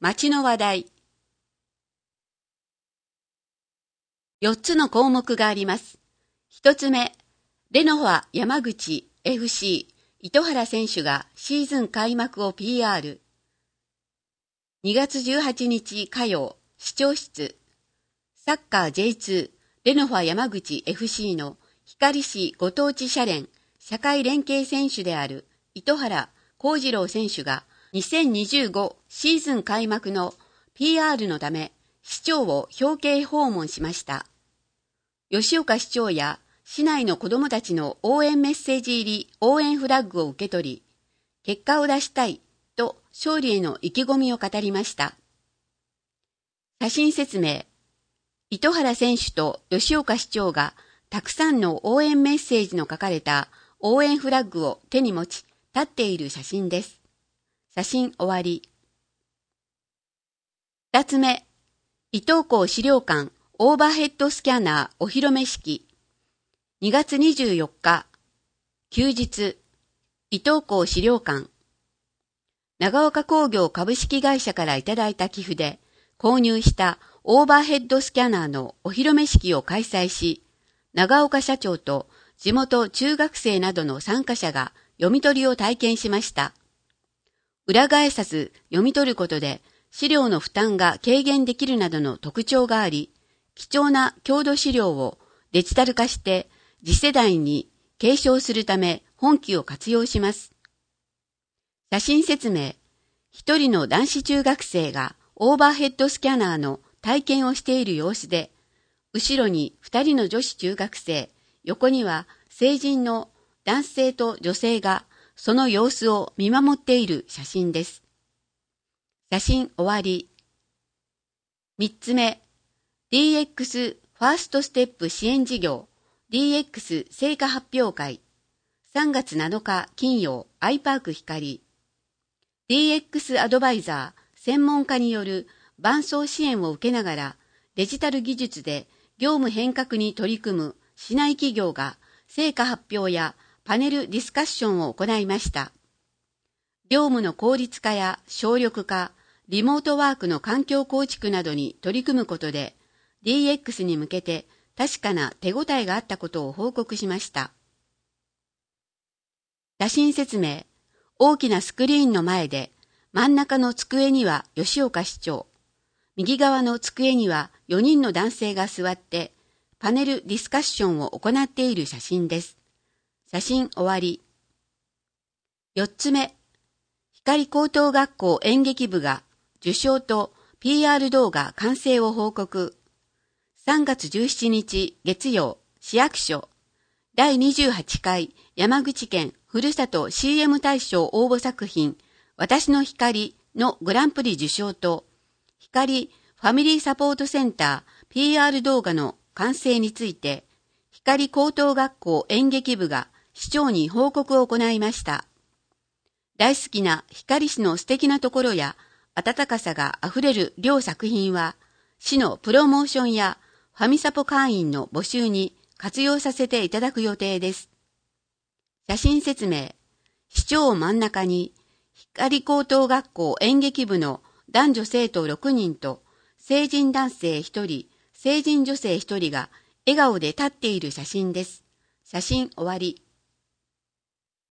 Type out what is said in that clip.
街の話題。4つの項目があります。1つ目、レノファ山口 FC 糸原選手がシーズン開幕を PR。2月18日火曜、視聴室。サッカー J2 レノファ山口 FC の光市ご当地社連社会連携選手である糸原幸次郎選手が2025シーズン開幕の PR のため市長を表敬訪問しました。吉岡市長や市内の子どもたちの応援メッセージ入り応援フラッグを受け取り、結果を出したいと勝利への意気込みを語りました。写真説明。糸原選手と吉岡市長がたくさんの応援メッセージの書かれた応援フラッグを手に持ち立っている写真です。写真終わり。2つ目、伊東港資料館オーバーヘッドスキャナーお披露目式。2月24日、休日、伊東港資料館。長岡工業株式会社からいただいた寄付で購入したオーバーヘッドスキャナーのお披露目式を開催し、長岡社長と地元中学生などの参加者が読み取りを体験しました。裏返さず読み取ることで資料の負担が軽減できるなどの特徴があり、貴重な郷土資料をデジタル化して次世代に継承するため本機を活用します。写真説明。一人の男子中学生がオーバーヘッドスキャナーの体験をしている様子で、後ろに2人の女子中学生、横には成人の男性と女性がその様子を見守っている写真です。写真終わり。3つ目、DX ファーストステップ支援事業 DX 成果発表会。3月7日金曜、アイパーク光。DX アドバイザー専門家による伴走支援を受けながらデジタル技術で業務変革に取り組む市内企業が成果発表やパネルディスカッションを行いました。業務の効率化や省力化、リモートワークの環境構築などに取り組むことで DX に向けて確かな手応えがあったことを報告しました。写真説明。大きなスクリーンの前で真ん中の机には吉岡市長、右側の机には4人の男性が座ってパネルディスカッションを行っている写真です。写真終わり。4つ目、光高等学校演劇部が受賞と PR 動画完成を報告。3月17日月曜、市役所、第28回山口県ふるさと CM 大賞応募作品私の光のグランプリ受賞と光ファミリーサポートセンター PR 動画の完成について光高等学校演劇部が市長に報告を行いました。大好きな光市の素敵なところや温かさがあふれる両作品は市のプロモーションやファミサポ会員の募集に活用させていただく予定です。写真説明。市長を真ん中に光高等学校演劇部の男女生徒6人と成人男性1人、成人女性1人が笑顔で立っている写真です。写真終わり。